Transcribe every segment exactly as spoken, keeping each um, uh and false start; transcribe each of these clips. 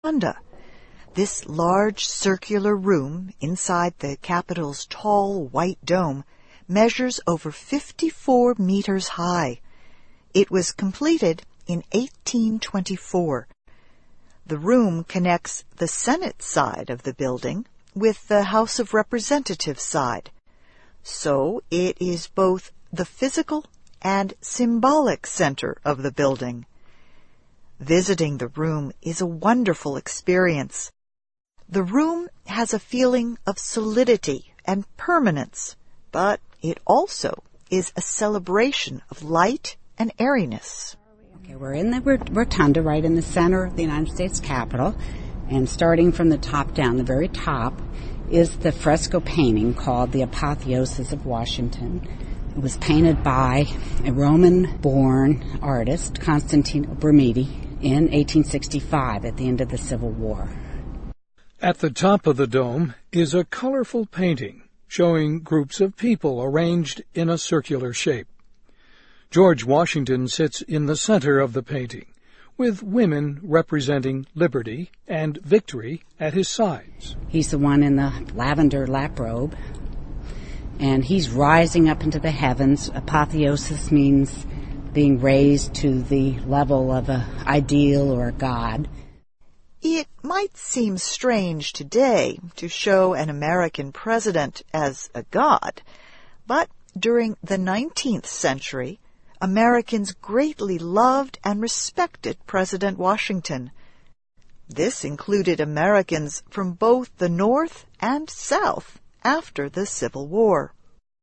Rotunda. This large circular room inside the Capitol's tall white dome measures over fifty-four meters high. It was completed in eighteen twenty-four. The room connects the Senate side of the building with the House of Representatives side. So it is both the physical and symbolic center of the building. Visiting the room is a wonderful experience. The room has a feeling of solidity and permanence, but it also is a celebration of light and airiness. Okay, we're in the rotunda right in the center of the United States Capitol, and starting from the top down, the very top, is the fresco painting called The Apotheosis of Washington. It was painted by a Roman-born artist, Constantino Brumidi, in eighteen sixty-five at the end of the Civil War. At the top of the dome is a colorful painting showing groups of people arranged in a circular shape. George Washington sits in the center of the painting, with women representing liberty and victory at his sides. He's the one in the lavender lap robe, and he's rising up into the heavens. Apotheosis means being raised to the level of an ideal or a god. It might seem strange today to show an American president as a god, but during the nineteenth century, Americans greatly loved and respected President Washington. This included Americans from both the North and South after the Civil War.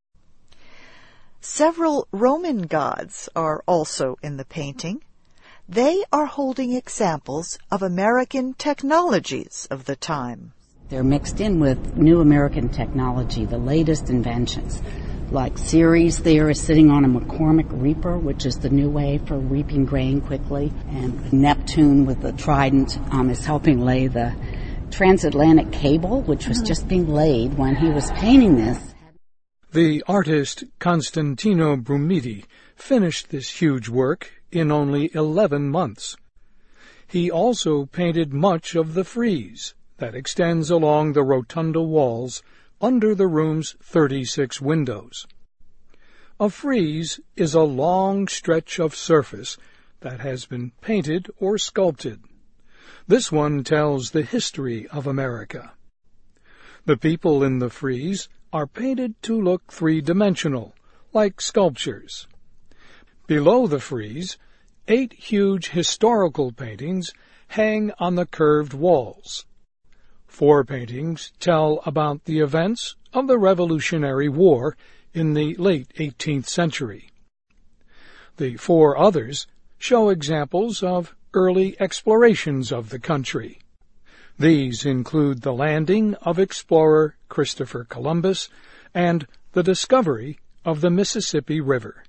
Several Roman gods are also in the painting. They are holding examples of American technologies of the time. They're mixed in with new American technology, the latest inventions. Like Ceres there is sitting on a McCormick reaper, which is the new way for reaping grain quickly. And Neptune with the trident um, is helping lay the transatlantic cable, which was just being laid when he was painting this. The artist Constantino Brumidi finished this huge work in only eleven months. He also painted much of the frieze that extends along the rotunda walls under the room's thirty-six windows. A frieze is a long stretch of surface that has been painted or sculpted. This one tells the history of America. The people in the frieze are painted to look three-dimensional, like sculptures. Below the frieze, eight huge historical paintings hang on the curved walls. Four paintings tell about the events of the Revolutionary War in the late eighteenth century. The four others show examples of early explorations of the country. These include the landing of explorer Christopher Columbus and the discovery of the Mississippi River.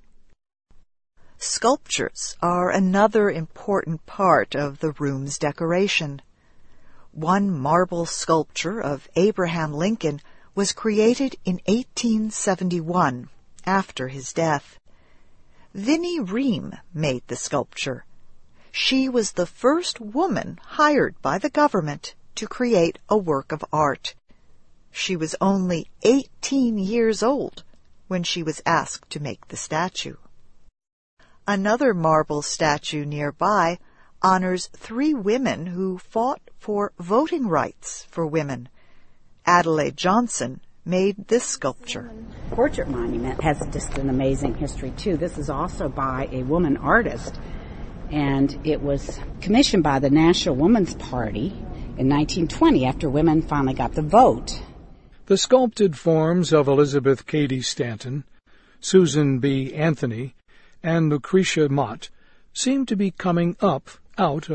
Sculptures are another important part of the room's decoration. One marble sculpture of Abraham Lincoln was created in eighteen seventy-one, after his death. Vinnie Ream made the sculpture. She was the first woman hired by the government to create a work of art. She was only eighteen years old when she was asked to make the statue. Another marble statue nearby honors three women who fought for voting rights for women. Adelaide Johnson made this sculpture. The portrait monument has just an amazing history, too. This is also by a woman artist, and it was commissioned by the National Woman's Party in nineteen twenty after women finally got the vote. The sculpted forms of Elizabeth Cady Stanton, Susan B. Anthony, and Lucretia Mott seem to be coming up out of